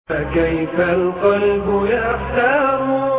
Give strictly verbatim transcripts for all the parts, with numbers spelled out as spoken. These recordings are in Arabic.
كيف القلب يحتار.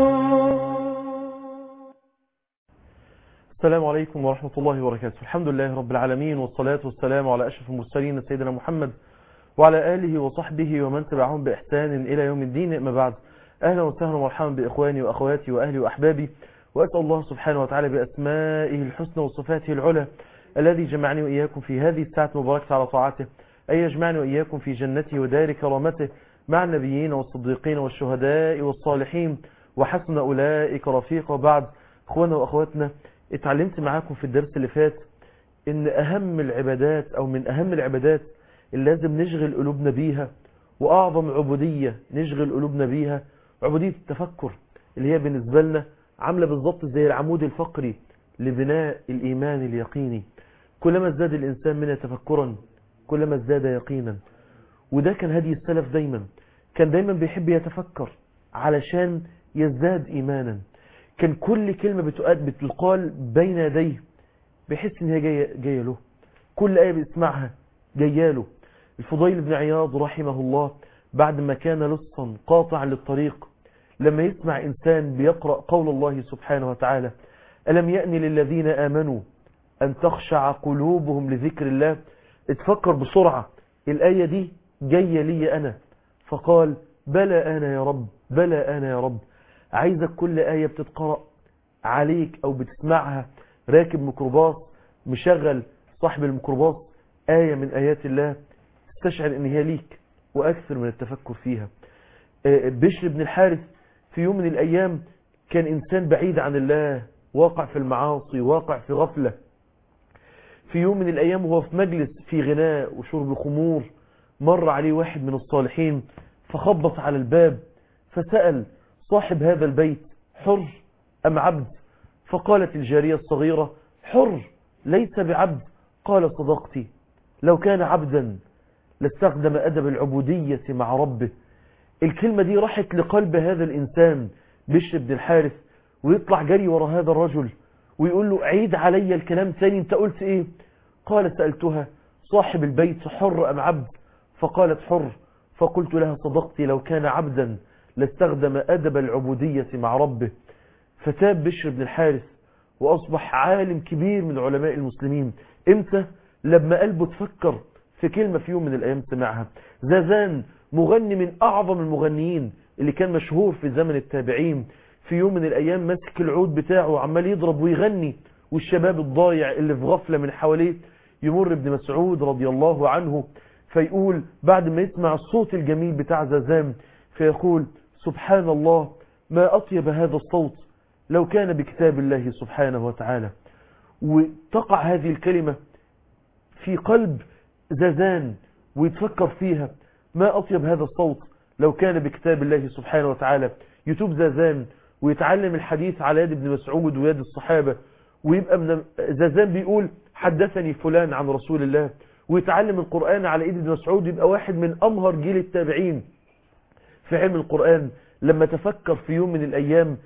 السلام عليكم ورحمة الله وبركاته. الحمد لله رب العالمين، والصلاة والسلام على أشرف المرسلين سيدنا محمد وعلى آله وصحبه ومن تبعهم بإحسان إلى يوم الدين. أما بعد، أهلا وسهلا ومرحبا بإخواني وأخواتي وأهلي وأحبابي، وأسأل الله سبحانه وتعالى بأسمائه الحسنى وصفاته العلى الذي جمعني وإياكم في هذه الساعة المباركة على طاعته أن يجمعني وإياكم في جنته ودار كرامته مع النبيين والصديقين والشهداء والصالحين وحسن أولئك رفيقا. بعد، أخوانا وأخواتنا، اتعلمت معاكم في الدرس اللي فات إن أهم العبادات أو من أهم العبادات اللي لازم نشغل قلوبنا بيها، وأعظم عبودية نشغل قلوبنا بيها، عبودية التفكر، اللي هي بالنسبة لنا عاملة بالضبط زي العمود الفقري لبناء الإيمان اليقيني. كلما ازداد الإنسان منها تفكرا كلما ازداد يقينا. وده كان هدي السلف، دايما كان دايما بيحب يتفكر علشان يزداد إيمانا. كان كل كلمة بتقال بتقال بين يديه بيحس ان هي جاية, جاية له، كل آية بيسمعها جاية له. الفضيل بن عياض رحمه الله بعد ما كان لصا قاطعا للطريق، لما يسمع إنسان بيقرأ قول الله سبحانه وتعالى: ألم يأن للذين آمنوا أن تخشع قلوبهم لذكر الله، اتفكر بسرعة الآية دي جاية لي أنا، فقال: بلى أنا يا رب، بلى أنا يا رب. عايزك كل آية بتتقرأ عليك أو بتسمعها راكب ميكروباص مشغل صاحب الميكروباص آية من آيات الله، تستشعر ان هي ليك وأكثر من التفكر فيها. بشر بن الحارث في يوم من الأيام كان إنسان بعيد عن الله، واقع في المعاصي، واقع في غفلة. في يوم من الأيام وهو في مجلس في غناء وشرب خمور، مر عليه واحد من الصالحين فخبط على الباب، فسأل صاحب هذا البيت: حر أم عبد؟ فقالت الجارية الصغيرة: حر ليس بعبد. قال: صدقتي، لو كان عبدا لاستخدم أدب العبودية مع ربه. الكلمة دي راحت لقلب هذا الإنسان بشر بن الحارث، ويطلع جري ورا هذا الرجل ويقول له: عيد علي الكلام ثاني، انت قلت ايه؟ قال: سألتها صاحب البيت حر أم عبد؟ فقالت: حر. فقلت لها: صدقتي، لو كان عبدا لاستخدم أدب العبودية مع ربه. فتاب بشر بن الحارث وأصبح عالم كبير من علماء المسلمين. امتى؟ لما قلبه تفكر في كلمة في يوم من الأيام سمعها. زازان مغني من أعظم المغنيين اللي كان مشهور في زمن التابعين، في يوم من الأيام مسك العود بتاعه وعمال يضرب ويغني، والشباب الضايع اللي في غفلة من حواليه يمر ابن مسعود رضي الله عنه فيقول بعد ما يسمع الصوت الجميل بتاع زازان فيقول: سبحان الله، ما أطيب هذا الصوت لو كان بكتاب الله سبحانه وتعالى. وتقع هذه الكلمة في قلب زازان ويتفكر فيها: ما أطيب هذا الصوت لو كان بكتاب الله سبحانه وتعالى. يتوب زازان ويتعلم الحديث على يد ابن مسعود ويد الصحابة، ويبقى من زازان بيقول: حدثني فلان عن رسول الله، ويتعلم القرآن على ايد ابن مسعود، يبقى واحد من أمهر جيل التابعين في علم القرآن. لما تفكر في يوم من الأيام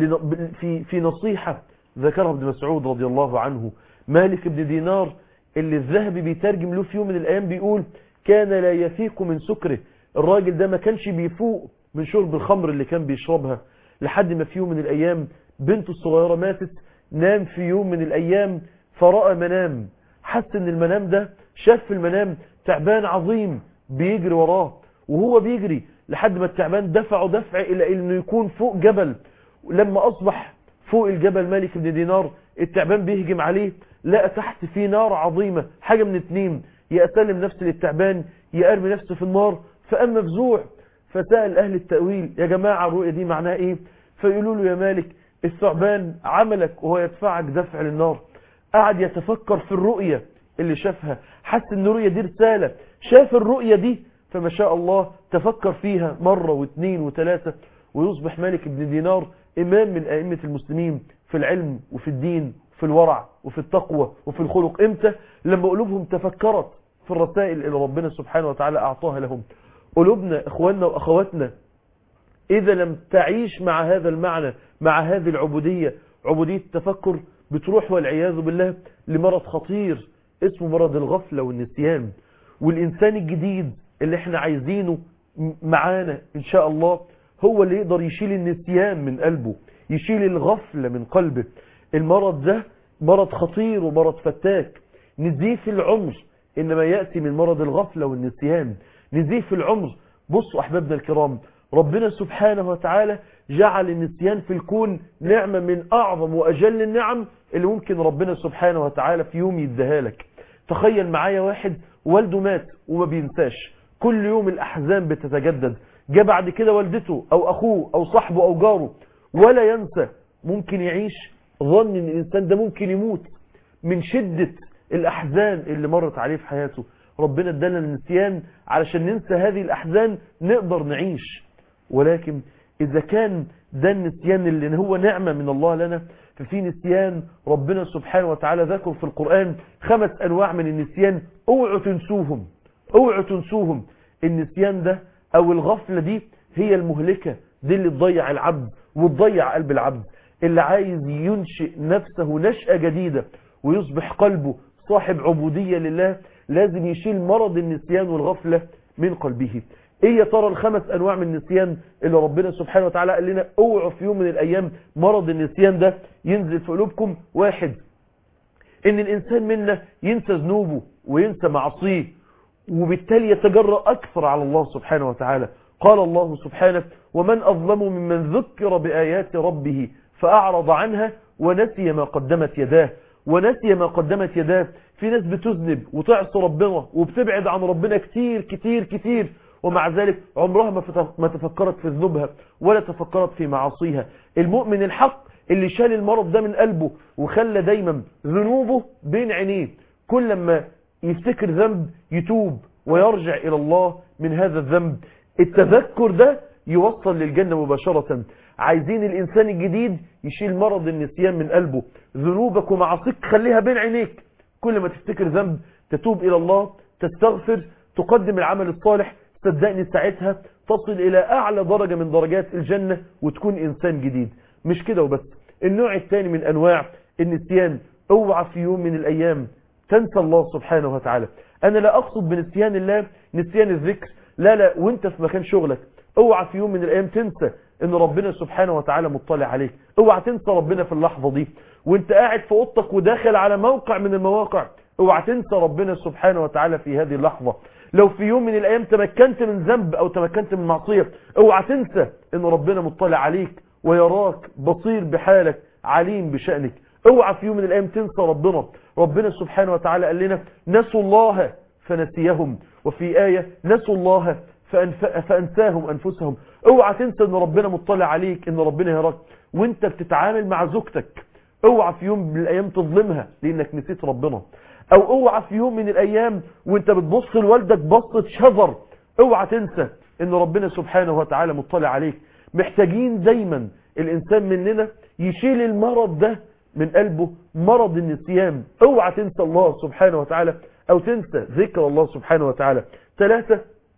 في في نصيحة ذكرها ابن مسعود رضي الله عنه، مالك بن دينار اللي الذهبي بيترجم له في يوم من الأيام بيقول: كان لا يفيق من سكره. الراجل ده ما كانش بيفوق من شرب الخمر اللي كان بيشربها، لحد ما في يوم من الأيام بنته الصغيرة ماتت. نام في يوم من الأيام فرأى منام، حس ان المنام ده، شاف في المنام تعبان عظيم بيجري وراه، وهو بيجري لحد ما التعبان دفعه دفع إلى انه يكون فوق جبل. لما أصبح فوق الجبل مالك بن دينار، التعبان بيهجم عليه، لقى تحت في نار عظيمة، حاجة من اتنين: يا أسلم نفسه للتعبان يا أرمي نفسه في النار. فأما مفزوع فسأل أهل التأويل: يا جماعة الرؤية دي معناها إيه؟ فيقولوا له: يا مالك، الثعبان عملك وهو يدفعك دفع للنار. قعد يتفكر في الرؤية اللي شافها، حس ان الرؤية دي رسالة، شاف الرؤية دي فما شاء الله تفكر فيها مرة واثنين وثلاثة، ويصبح مالك بن دينار إمام من أئمة المسلمين في العلم وفي الدين في الورع وفي التقوى وفي الخلق. امتى؟ لما قلوبهم تفكرت في الرسائل اللي ربنا سبحانه وتعالى أعطاها لهم. قلوبنا إخواننا وأخواتنا إذا لم تعيش مع هذا المعنى، مع هذه العبودية، عبودية التفكر، بتروح والعياذ بالله لمرض خطير اسمه مرض الغفلة والنسيان. والإنسان الجديد اللي احنا عايزينه معانا إن شاء الله هو اللي يقدر يشيل النسيان من قلبه، يشيل الغفلة من قلبه. المرض ده مرض خطير ومرض فتاك. نزيف العمر إنما يأتي من مرض الغفلة والنسيان. نزيف العمر، بصوا أحبابنا الكرام، ربنا سبحانه وتعالى جعل النسيان في الكون نعمة من أعظم وأجل النعم اللي ممكن ربنا سبحانه وتعالى في يوم يديها لك. تخيل معايا واحد والده مات وما بينساش، كل يوم الأحزان بتتجدد، جاء بعد كده والدته أو أخوه أو صاحبه أو جاره ولا ينسى. ممكن يعيش ظن إن الإنسان ده ممكن يموت من شدة الأحزان اللي مرت عليه في حياته. ربنا ادانا النسيان علشان ننسى هذه الأحزان نقدر نعيش. ولكن إذا كان ده النسيان اللي هو نعمة من الله لنا، ففي نسيان ربنا سبحانه وتعالى ذكر في القرآن خمس أنواع من النسيان، اوعوا تنسوهم، اوعوا تنسوهم. النسيان ده أو الغفلة دي هي المهلكة، دي اللي تضيع العبد وتضيع قلب العبد. اللي عايز ينشئ نفسه نشأة جديدة ويصبح قلبه صاحب عبودية لله لازم يشيل مرض النسيان والغفلة من قلبه. ايه يا ترى الخمس انواع من النسيان اللي ربنا سبحانه وتعالى قال لنا اوعوا في يوم من الايام مرض النسيان ده ينزل في قلوبكم؟ واحد، ان الانسان منا ينسى ذنوبه وينسى معصيه وبالتالي يتجرأ اكثر على الله سبحانه وتعالى. قال الله سبحانه: ومن اظلم ممن ذكر بآيات ربه فأعرض عنها ونسي ما قدمت يداه. ونسي ما قدمت يداه. في ناس بتذنب وتعصي ربنا وبتبعد عن ربنا كتير كتير كتير، ومع ذلك عمرها ما تفكرت في ذنوبها ولا تفكرت في معاصيها. المؤمن الحق اللي شال المرض ده من قلبه وخلى دايما ذنوبه بين عينيه، كل ما يفتكر ذنب يتوب ويرجع إلى الله من هذا الذنب. التذكر ده يوصل للجنة مباشرة. عايزين الإنسان الجديد يشيل مرض النسيان من قلبه. ذنوبك ومعاصيك خليها بين عينيك، كل ما تفتكر ذنب تتوب إلى الله، تستغفر، تقدم العمل الصالح، صدقني ساعتها تصل إلى أعلى درجة من درجات الجنة وتكون إنسان جديد. مش كده وبس، النوع الثاني من أنواع النسيان، اوعى في يوم من الأيام تنسى الله سبحانه وتعالى. أنا لا أقصد بنسيان الله نسيان الذكر، لا لا، وانت في مكان شغلك اوعى في يوم من الأيام تنسى ان ربنا سبحانه وتعالى مطلع عليك. اوعى تنسى ربنا في اللحظة دي وانت قاعد في اوضتك وداخل على موقع من المواقع، اوعى تنسى ربنا سبحانه وتعالى في هذه اللحظة. لو في يوم من الايام تمكنت من ذنب او تمكنت من معصية، اوعى تنسى ان ربنا مطلع عليك ويراك، بصير بحالك، عليم بشأنك. اوعى في يوم من الايام تنسى ربنا. ربنا سبحانه وتعالى قال لنا: نسوا الله فنسيهم، وفي آية: نسوا الله فأنساهم أنفسهم. اوعى تنسى ان ربنا مطلع عليك، ان ربنا يراك وانت بتتعامل مع زوجتك. اوعى في يوم من الايام تظلمها لانك نسيت ربنا. او اوعى في يوم من الايام وانت بتبص لوالدك بصة شذر، اوعى تنسى ان ربنا سبحانه وتعالى مطلع عليك. محتاجين دايما الانسان مننا يشيل المرض ده من قلبه، مرض النسيان. اوعى تنسى الله سبحانه وتعالى او تنسى ذكر الله سبحانه وتعالى. ثلاثة،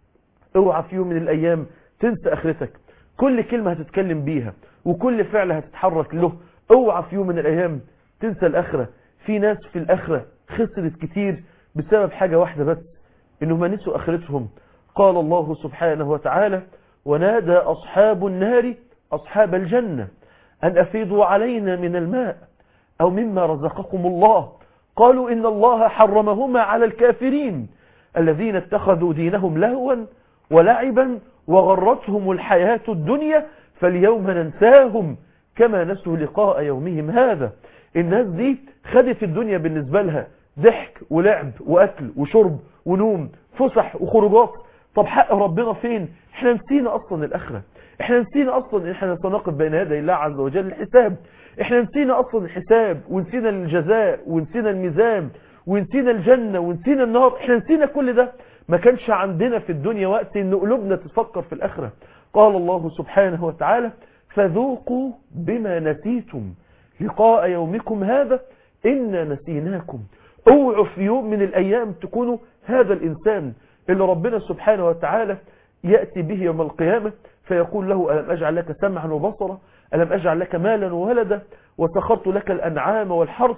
اوعى في يوم من الايام تنسى اخرتك. كل كلمة هتتكلم بيها وكل فعل هتتحرك له، اوعى في يوم من الايام تنسى الاخرة. في ناس في الاخرة خسرت كتير بسبب حاجة واحدة بس، انهم نسوا اخرتهم. قال الله سبحانه وتعالى: ونادى اصحاب النار اصحاب الجنة ان افيضوا علينا من الماء او مما رزقكم الله، قالوا ان الله حرمهما على الكافرين الذين اتخذوا دينهم لهوا ولعبا وغرتهم الحياة الدنيا فاليوم ننساهم كما نسوا لقاء يومهم هذا. الناس دي خدت الدنيا بالنسبة لها ضحك ولعب وأكل وشرب ونوم، فسح وخروجات. طب حق ربنا فين؟ احنا نسينا أصلا الآخرة، احنا نسينا أصلا ان احنا سنقف بين يدي الله عز وجل الحساب، احنا نسينا أصلا الحساب ونسينا الجزاء ونسينا الميزان ونسينا الجنة ونسينا النار. احنا نسينا كل ده. ما كانش عندنا في الدنيا وقت ان قلوبنا تفكر في الآخرة. قال الله سبحانه وتعالى: فذوقوا بما نسيتم لقاء يومكم هذا إنا نسيناكم. اوعوا في يوم من الأيام تكونوا هذا الإنسان اللي ربنا سبحانه وتعالى يأتي به يوم القيامة فيقول له: ألم أجعل لك سمعا وبصرا، ألم أجعل لك مالا وولدا، وسخرت لك الأنعام والحرث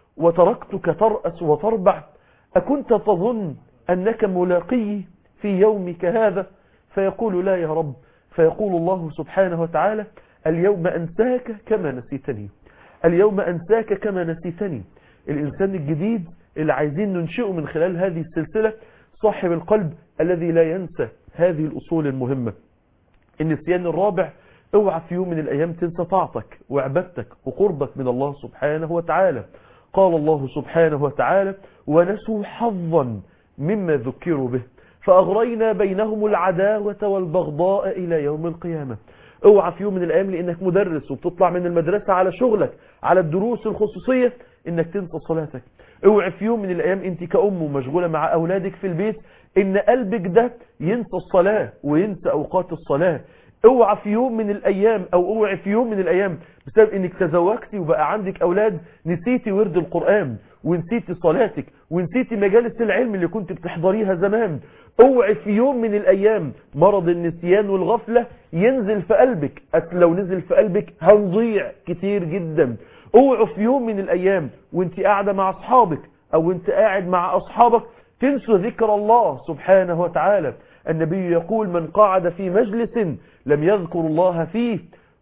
وتركتك ترأس وتربع، أكنت تظن أنك ملاقي في يومك هذا؟ فيقول لا يا رب، فيقول الله سبحانه وتعالى اليوم أنساك كما نسيتني، اليوم أنساك كما نسيتني. الإنسان الجديد اللي عايزين ننشئه من خلال هذه السلسلة صاحب القلب الذي لا ينسى هذه الأصول المهمة. النسيان الرابع، اوعى في يوم من الأيام تنسى طاعتك وعبادتك وقربك من الله سبحانه وتعالى. قال الله سبحانه وتعالى ونسوا حظا مما ذكروا به فأغرينا بينهم العداوة والبغضاء إلى يوم القيامة. اوعى في يوم من الأيام لأنك مدرس وبتطلع من المدرسة على شغلك على الدروس الخصوصية إنك تنسى صلاتك. اوعى في يوم من الأيام أنت كأم ومشغولة مع أولادك في البيت إن قلبك ده ينسى الصلاة وينسى أوقات الصلاة. اوعى في يوم من الأيام أو اوعى في يوم من الأيام بسبب إنك تزوجتي وبقى عندك أولاد نسيتي ورد القرآن ونسيتي صلاتك ونسيتي مجالس العلم اللي كنت بتحضريها زمان. اوعى في يوم من الأيام مرض النسيان والغفلة ينزل في قلبك، لو نزل في قلبك هنضيع كتير جدا. اوعى في يوم من الأيام وانت قاعدة مع أصحابك أو انت قاعد مع أصحابك تنسوا ذكر الله سبحانه وتعالى. النبي يقول من قعد في مجلس لم يذكر الله فيه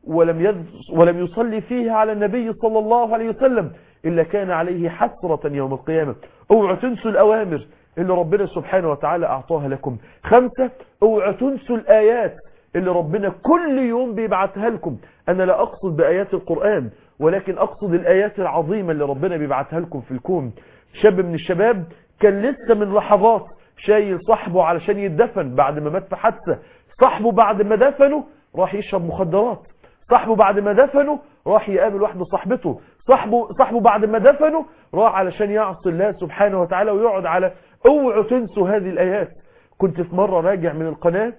ولم ولم يصلي فيه على النبي صلى الله عليه وسلم إلا كان عليه حسرة يوم القيامة. اوعوا تنسوا الأوامر اللي ربنا سبحانه وتعالى أعطاها لكم. خمسة، اوعوا تنسوا الآيات اللي ربنا كل يوم بيبعتها لكم. أنا لا أقصد بآيات القرآن ولكن أقصد الآيات العظيمة اللي ربنا بيبعتها لكم في الكون. شاب من الشباب كان لسه من لحظات شايل صاحبه علشان يدفن بعد ما مات في حادثة. صاحبه بعد ما دفنه راح يشرب مخدرات. صاحبه بعد ما دفنه راح يقابل واحدة صاحبته. صاحبه صاحبه بعد ما دفنه راح علشان يعصي الله سبحانه وتعالى ويقعد على. اوعوا تنسوا هذه الآيات. كنت في مرة راجع من القناة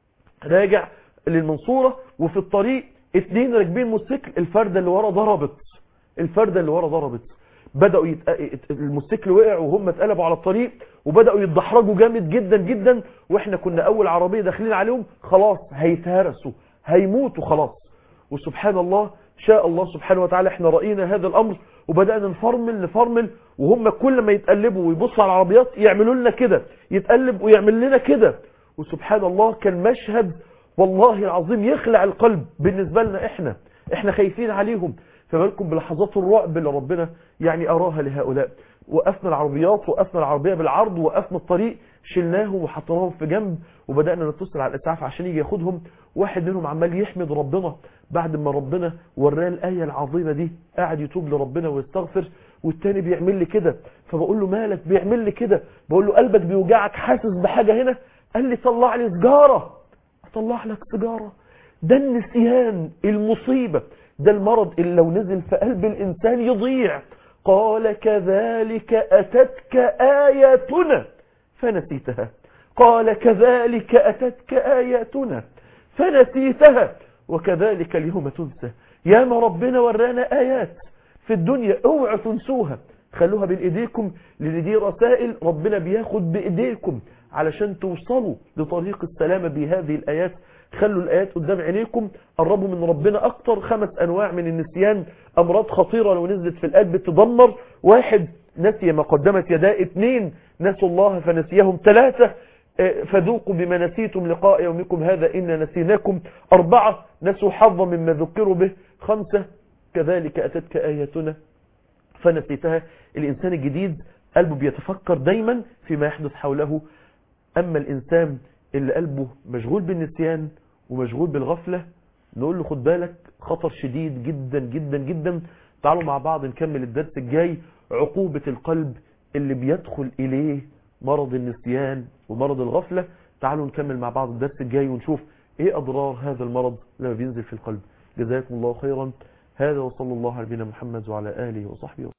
راجع للمنصورة وفي الطريق اتنين راكبين موتوسيكل، الفردة اللي ورا ضربت الفردة اللي ورا ضربت بدأوا يت... الموتوسيكل وقع وهم اتقلبوا على الطريق وبدأوا يتدحرجوا جامد جدا جدا، واحنا كنا اول عربية داخلين عليهم خلاص هيتهرسوا هيموتوا خلاص. وسبحان الله شاء الله سبحانه وتعالى احنا رأينا هذا الامر وبدأنا نفرمل نفرمل وهم كل ما يتقلبوا ويبصوا على العربيات يعملوا لنا كده، يتقلب ويعمل لنا كده. وسبحان الله كان مشهد والله العظيم يخلع القلب بالنسبة لنا. احنا احنا خايفين عليهم، فبالكم بلحظات الرعب اللي ربنا يعني أراها لهؤلاء. وقفنا العربيات وقفنا العربية بالعرض وقفنا الطريق شلناهم وحطناهم في جنب وبدأنا نتصل على الإسعاف عشان يجي ياخدهم. واحد منهم عمال يحمد ربنا بعد ما ربنا وراه الآية العظيمة دي قاعد يتوب لربنا ويستغفر، والتاني بيعمل لي كده. فبقول له مالك؟ بيعمل لي كده. بقول له قلبك بيوجعك حاسس بحاجة هنا؟ قال لي طلع لي سجارة. اطلع لك سجارة؟ ده النسيان المصيبة، ده المرض اللي لو نزل في قلب الإنسان يضيع. قال كذلك أتتك آياتنا فنسيتها. قال كذلك أتتك آياتنا فنسيتها وكذلك اليوم تنسى. يا ما ربنا ورانا آيات في الدنيا اوعوا تنسوها، خلوها بين ايديكم، لان دي رسائل ربنا بياخد بايديكم علشان توصلوا لطريق السلامة بهذه الآيات. خلوا الآيات قدام عينيكم، قربوا من ربنا أكتر. خمس أنواع من النسيان، أمراض خطيرة لو نزلت في القلب تدمر. واحد، نسي ما قدمت يداه. اثنين، نسوا الله فنسيهم. ثلاثة، فذوقوا بما نسيتم لقاء يومكم هذا إنا نسيناكم. أربعة، نسوا حظا مما ذكروا به. خمسة، كذلك أتتك آياتنا فنسيتها. الإنسان الجديد قلبه بيتفكر دايما فيما يحدث حوله. أما الإنسان اللي قلبه مشغول بالنسيان ومشغول بالغفلة نقول له خد بالك، خطر شديد جدا جدا جدا. تعالوا مع بعض نكمل الدرس الجاي، عقوبة القلب اللي بيدخل إليه مرض النسيان ومرض الغفلة. تعالوا نكمل مع بعض الدرس الجاي ونشوف ايه أضرار هذا المرض لما بينزل في القلب. جزاكم الله خيرا. هذا وصلى الله على نبينا محمد وعلى آله وصحبه وسلم.